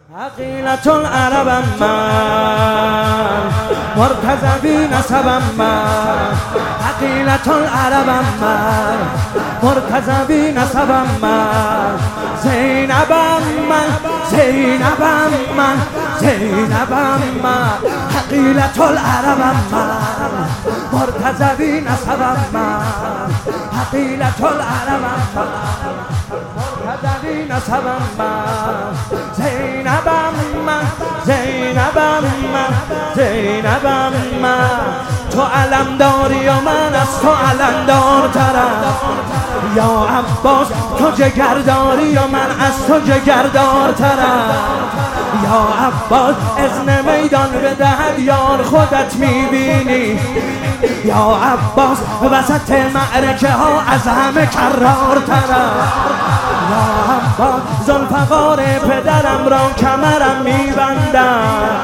عقیلة العربم من، مرتضوی نسبم من. عقیلة العربم من، مرتضوی نسبم من. زینبم من، زینبم من، زینبم من. عقیلة العربم من، مرتضوی نسبم من. عقیلة العربم من، مرتضوی نسبم من. زینبم من، زینبم من، زینبم من. تو علم داری و من از تو علمدارترم یا عباس. تو جگر داری و من از تو جگردارترم یا عباس. اذن میدان بدهد یار خودت میبینی یا عباس. وسط معرکه ها از همه کرارترم یا عباس. ذوالفقار پدرم را کمرم میبندم،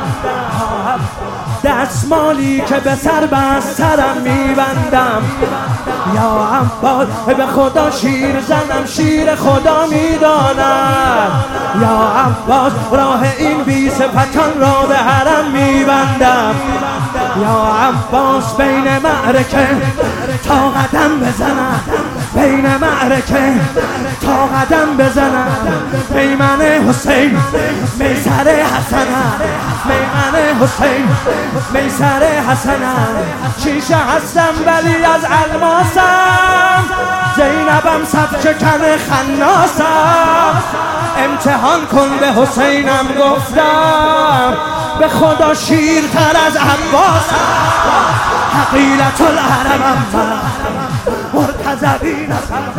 دستمالی که به سر بست سرم میبندم یا عباس. به خدا شیر زنم شیر خدا میدانم یا عباس. راه این بی صفتان را به حرم میبندم یا عباس. بین معرکه تا قدم بزنم، بین معرکه تا قدم بزنم. میمن حسین میسر حسنم، میمن حسین میسر حسنم. شیشه هستم ولی از الماسم، زینبم صف شکن خناسم. امتحان کن به حسینم گفتم، به خدا شیرتر از عباسم. عقیلة العربم من، مرتضوی نسبم.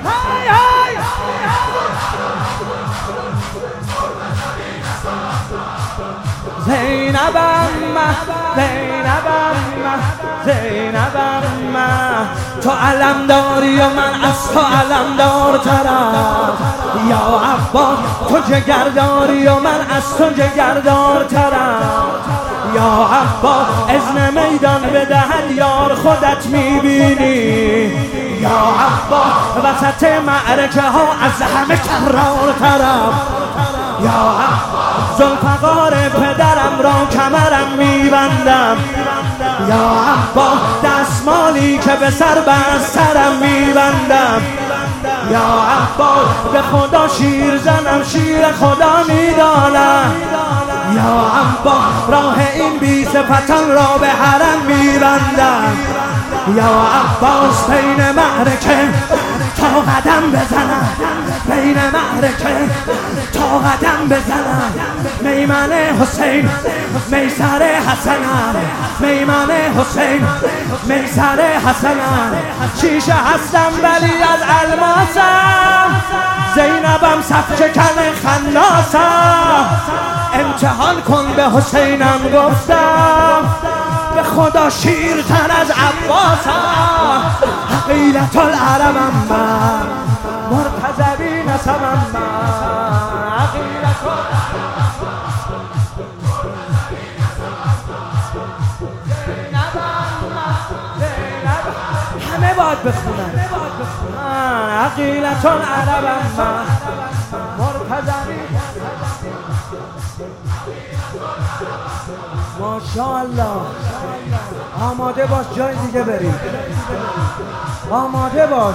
زینبم من، زینبم من، زینبم من. تو علم داری و من از تو علمدارترم یا عباس. تو جگر داری و من از تو جگردارترم یا عباس. اذن میدان بدهد یار خودت میبینی یا عباس. وسط معرکه ها از همه کرارترم یا عباس. ذوالفقار پدرم را کمرم میبندم یا عباس. دستمالی که به سر بست سرم میبندم یا عباس. به خدا شیر زنم شیر خدا میدانم یا عباس. راه این بی صفتان را به حرم میبندم یا عباس. بین معرکه تا قدم بزنم، بین معرکه تا قدم بزنم. میمن حسین میسر حسنم، میمن حسین میسر حسنم. شیشه هستم ولی از الماسم، زینبم صف شکن خناسم. امتحان کن به حسینم گفتم، به خدا شیرتر از عباسم. عقیلة العربم من، مرتضوی نسبم من. عقیلة همه باید بخونن. عقیلة العربم من، مرتضوی. ماشاءالله. آماده باش جای دیگه بریم، آماده باش.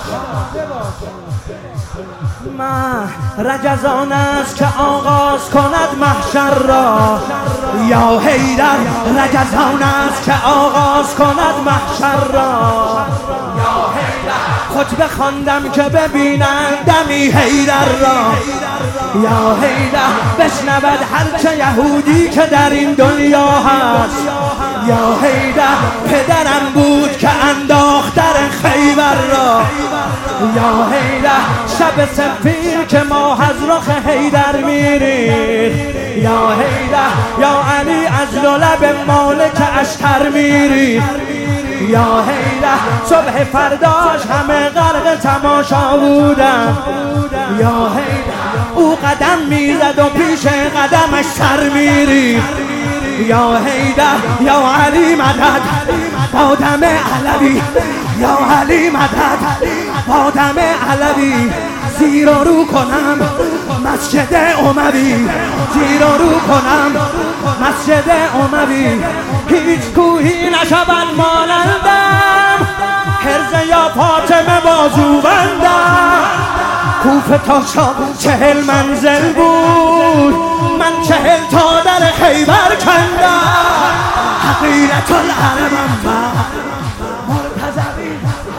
رجزان است که آغاز کند محشر را یا حیدر. رجزان است که آغاز کند محشر را یا حیدر. خطبه خواندم که ببینند دمی حیدر را یا حیدر. بشنود هرچه یهودی که در این دنیا هست یا حیدر. پدرم بود که انداخت در خیبر را یا حیدر. شب سفیر که ماه از رخ حیدر میرید یا حیدر. یا علی از لب مالک اشتر میرید یا حیدر. صبح فرداش همه غرق تماشا بودن یا حیدر. او قدم میزد و پیش قدمش سر میرید یا حیدر. یا علی مدد با دم علوی یا علی مدد با دم علوی. زیر و رو کنم مسجد اموی زیر و رو کنم مسجد اموی هیچ کوهی نشود مانندم حرز یا فاطمه بازو بندم کوفه تا شام 40 منزل بود من 40 تا در خیبر کندم حقیرت العربم مرتضوی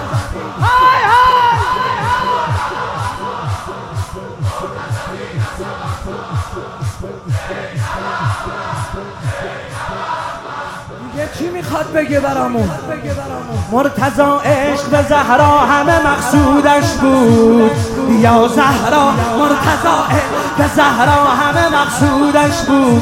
چی میخواد بگه برامون؟ مرتضی عشق به زهرا همه مقصودش بود یا زهرا مرتضی عشق به زهرا همه مقصودش بود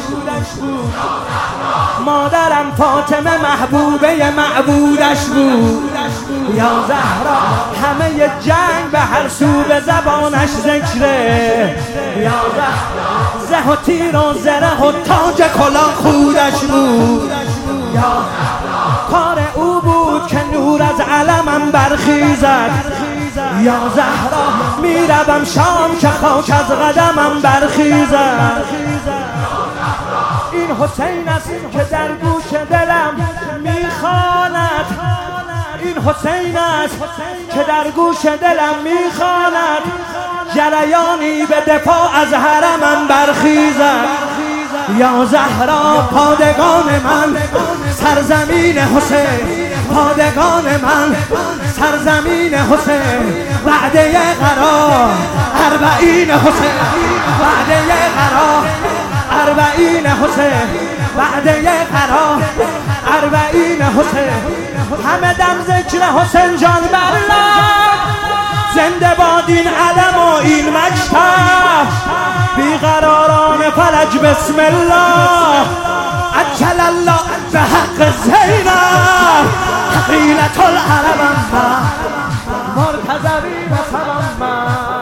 مادرم فاطمه محبوبه معبودش بود یا زهرا همه جنگ به هر سو به زبانش ذکره یا زهرا زه و تیر و زره و تاج کلاه خودش بود یا کار او بود که نور از علمم برخیزد یا زهرا میروم شام که خاک از قدمم برخیزد این حسین است که در گوش دلم میخواند این حسین است که در گوش دلم میخواند جریانی به دفاع از حرمم برخیزد یا زهرا پادگان من سرزمین حسین پادگان من سرزمین حسین وعده قرار 40 حسین وعده قرار 40 حسین وعده قرار 40 حسین همه دم ذکر حسین جان بلند زنده باد این علم و این مکتب بیقراران فلج بسم الله عجل الله به حق زینب حقیلت العرب مرتضوی و سلام